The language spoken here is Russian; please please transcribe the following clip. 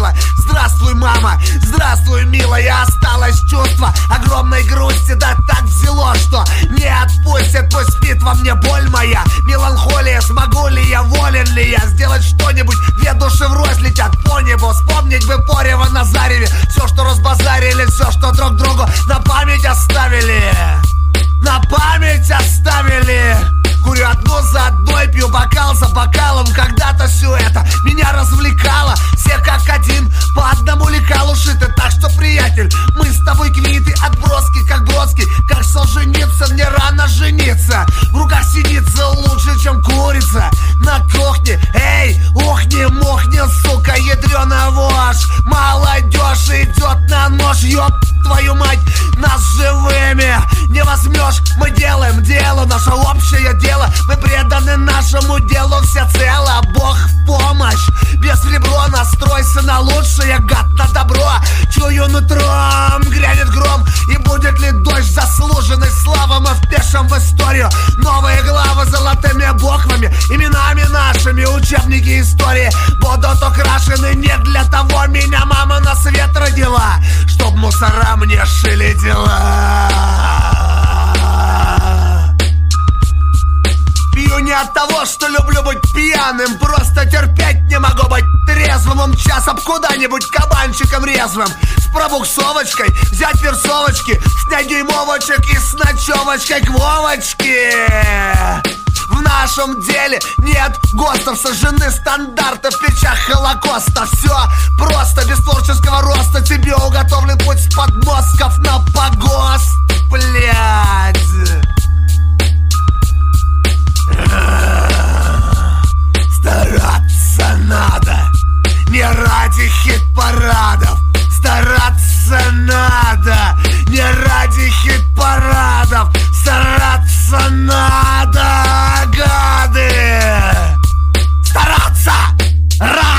чувства. Здравствуй, мама, здравствуй, милая. Осталось чувство огромной грусти, да так взяло, что не отпустит. Пусть спит во мне боль моя, меланхолия. Смогу ли я, волен ли я сделать что-нибудь? Две души врозь летят по небу. Вспомнить бы Порева на Зареве. Все, что разбазарили, все, что друг другу на память оставили. На память оставили. Курю одну за одной, пью бокал за бокалом. Когда-то все это меня развлекало. Все как один, по одному лекалу шиты. Так что, приятель, мы с тобой квиты. Отброски, как Бродский, как Солженицын. Мне рано жениться. В руках синица лучше, чем курица на кухне. Эй, ухни-мухни, сука, ядрёна вошь. Молодежь идет на нож, ёб твою мать. Нас живыми не возьмешь. Мы делаем дело, наше общее дело. Мы преданы нашему делу всецело. Бог в помощь, без ребро. Настройся на лучшее, гад, на добро. Чую нутром, грянет гром. И будет ли дождь заслуженной славы? Мы впишем в историю новые главы золотыми буквами, именами нашими. Учебники истории будут украшены. Не для того меня мама на свет родила, чтоб мусора мне шили дела. Пью не от того, что люблю быть пьяным. Просто терпеть не могу быть трезвым. Умчаться куда-нибудь кабанчиком резвым. С пробуксовочкой взять перцовочки, снять дюймовочек и с ночевочкой к Вовочке. В нашем деле нет ГОСТов. Сожжены стандарты в печах Холокоста. Все просто, без творческого роста. Тебе уготовлен путь с подмостков на погост. Блядь. Стараться надо, не ради хит-парадов. Стараться надо, не ради хит-парадов. Стараться надо, гады. Стараться!